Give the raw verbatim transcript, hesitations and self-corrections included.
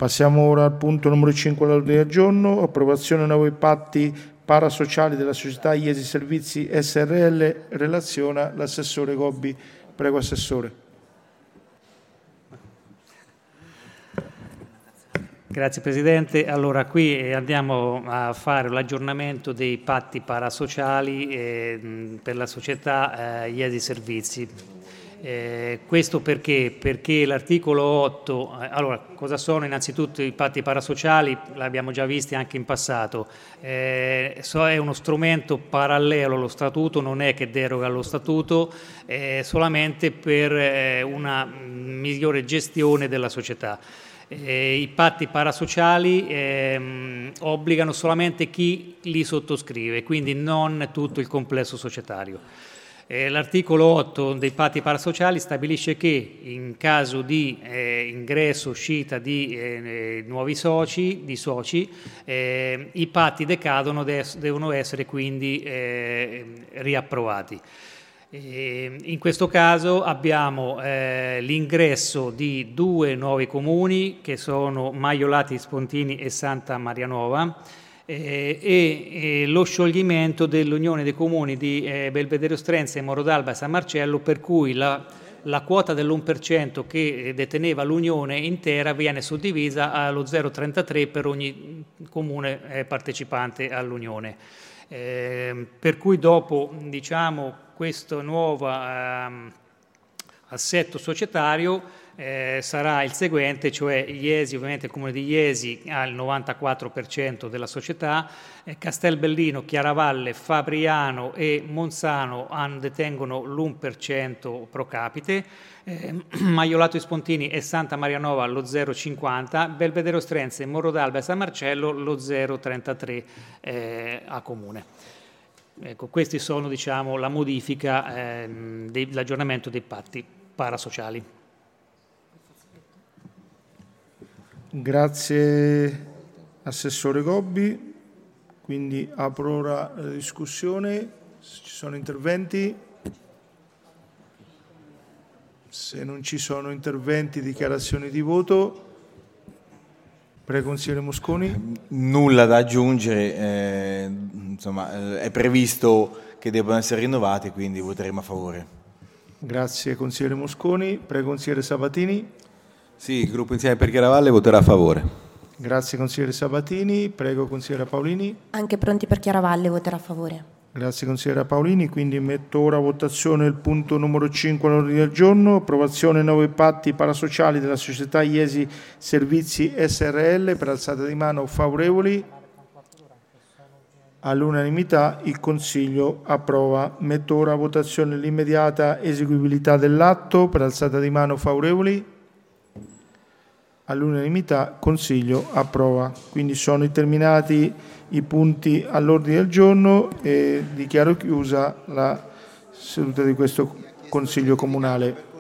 Passiamo ora al punto numero cinque all'ordine del giorno, approvazione dei nuovi patti parasociali della società Iesi Servizi S R L. Relaziona l'assessore Gobbi. Prego, Assessore. Grazie Presidente. Allora, qui andiamo a fare l'aggiornamento dei patti parasociali eh, per la società eh, Iesi Servizi. Eh, questo perché? Perché l'articolo otto, eh, allora cosa sono innanzitutto i patti parasociali? L'abbiamo già visti anche in passato, eh, so, è uno strumento parallelo allo statuto, non è che deroga allo statuto, è solamente per eh, una migliore gestione della società. Eh, I patti parasociali ehm, obbligano solamente chi li sottoscrive, quindi non tutto il complesso societario. Eh, l'articolo otto dei patti parasociali stabilisce che in caso di eh, ingresso o uscita di eh, nuovi soci, di soci eh, i patti decadono, devono essere quindi eh, riapprovati. In questo caso abbiamo eh, l'ingresso di due nuovi comuni che sono Maiolati Spontini e Santa Maria Nuova eh, e, e lo scioglimento dell'Unione dei Comuni di eh, Belvedere Ostrense, Morro d'Alba e San Marcello, per cui la, la quota dell'uno per cento che deteneva l'Unione intera viene suddivisa allo zero virgola trentatré per ogni comune eh, partecipante all'Unione. Eh, per cui dopo, diciamo, questo nuovo ehm, assetto societario eh, sarà il seguente, cioè Iesi, ovviamente il comune di Iesi ha il novantaquattro per cento della società, eh, Castelbellino, Chiaravalle, Fabriano e Monzano hanno, detengono l'uno per cento pro capite, eh, Maiolato e Spontini e Santa Maria Nova lo zero virgola cinquanta, Belvedere Ostrense, Morro d'Alba e San Marcello lo zero virgola trentatré eh, a comune. Ecco, questi sono, diciamo, la modifica, ehm, dell'aggiornamento dei patti parasociali. Grazie Assessore Gobbi. Quindi apro ora la discussione. Se ci sono interventi. Se non ci sono interventi, dichiarazioni di voto. Prego, consigliere Mosconi. Nulla da aggiungere, eh, insomma, eh, è previsto che debbano essere rinnovati, quindi voteremo a favore. Grazie consigliere Mosconi. Prego, consigliere Sabatini. Sì, il gruppo Insieme per Chiaravalle voterà a favore. Grazie consigliere Sabatini. Prego, consigliere Paolini. Anche Pronti per Chiaravalle voterà a favore. Grazie consigliere Paolini. Quindi metto ora a votazione il punto numero cinque all'ordine del giorno, approvazione dei nuovi patti parasociali della società Iesi Servizi S R L. Per alzata di mano favorevoli. All'unanimità il Consiglio approva. Metto ora a votazione l'immediata eseguibilità dell'atto. Per alzata di mano favorevoli. All'unanimità Consiglio approva. Quindi sono terminati i punti all'ordine del giorno e dichiaro chiusa la seduta di questo Consiglio Comunale.